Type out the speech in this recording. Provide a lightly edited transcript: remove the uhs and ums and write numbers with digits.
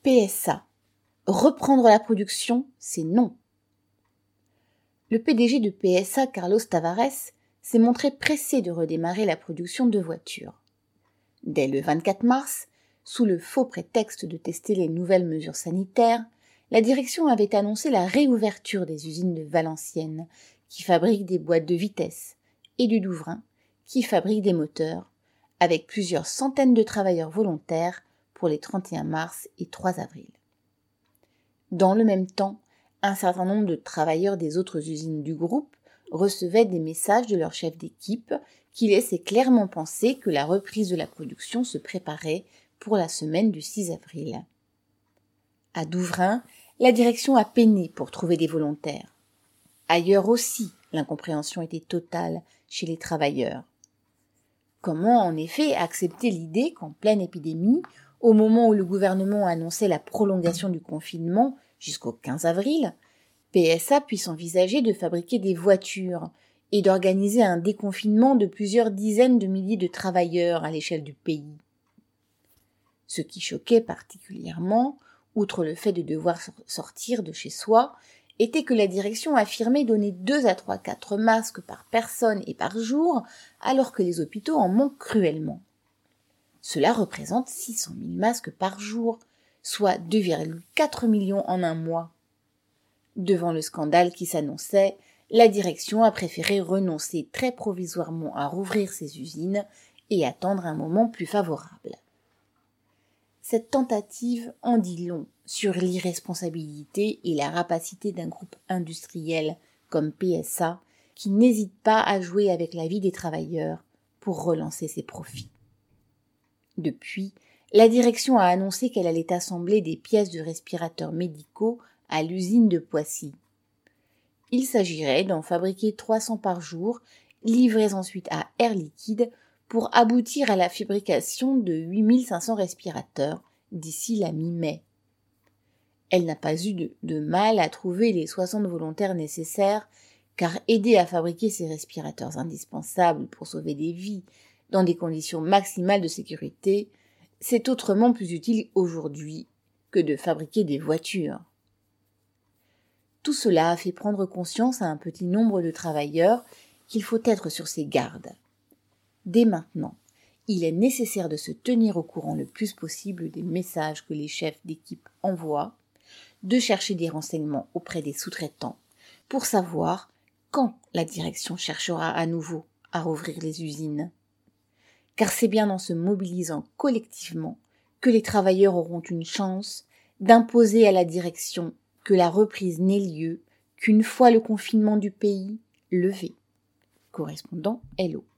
PSA. Reprendre la production, c'est non. Le PDG de PSA, Carlos Tavares, s'est montré pressé de redémarrer la production de voitures. Dès le 24 mars, sous le faux prétexte de tester les nouvelles mesures sanitaires, la direction avait annoncé la réouverture des usines de Valenciennes, qui fabriquent des boîtes de vitesse, et du Douvrin, qui fabrique des moteurs, avec plusieurs centaines de travailleurs volontaires pour les 31 mars et 3 avril. Dans le même temps, un certain nombre de travailleurs des autres usines du groupe recevaient des messages de leur chef d'équipe qui laissaient clairement penser que la reprise de la production se préparait pour la semaine du 6 avril. À Douvrin, la direction a peiné pour trouver des volontaires. Ailleurs aussi, l'incompréhension était totale chez les travailleurs. Comment en effet accepter l'idée qu'en pleine épidémie, au moment où le gouvernement annonçait la prolongation du confinement jusqu'au 15 avril, PSA puisse envisager de fabriquer des voitures et d'organiser un déconfinement de plusieurs dizaines de milliers de travailleurs à l'échelle du pays. Ce qui choquait particulièrement, outre le fait de devoir sortir de chez soi, était que la direction affirmait donner 2 à 4 masques par personne et par jour, alors que les hôpitaux en manquent cruellement. Cela représente 600 000 masques par jour, soit 2,4 millions en un mois. Devant le scandale qui s'annonçait, la direction a préféré renoncer très provisoirement à rouvrir ses usines et attendre un moment plus favorable. Cette tentative en dit long sur l'irresponsabilité et la rapacité d'un groupe industriel comme PSA qui n'hésite pas à jouer avec la vie des travailleurs pour relancer ses profits. Depuis, la direction a annoncé qu'elle allait assembler des pièces de respirateurs médicaux à l'usine de Poissy. Il s'agirait d'en fabriquer 300 par jour, livrés ensuite à Air Liquide pour aboutir à la fabrication de 8500 respirateurs d'ici la mi-mai. Elle n'a pas eu de mal à trouver les 60 volontaires nécessaires, car aider à fabriquer ces respirateurs indispensables pour sauver des vies dans des conditions maximales de sécurité, c'est autrement plus utile aujourd'hui que de fabriquer des voitures. Tout cela a fait prendre conscience à un petit nombre de travailleurs qu'il faut être sur ses gardes. Dès maintenant, il est nécessaire de se tenir au courant le plus possible des messages que les chefs d'équipe envoient, de chercher des renseignements auprès des sous-traitants pour savoir quand la direction cherchera à nouveau à rouvrir les usines. Car c'est bien en se mobilisant collectivement que les travailleurs auront une chance d'imposer à la direction que la reprise n'ait lieu qu'une fois le confinement du pays levé. Correspondant Hello.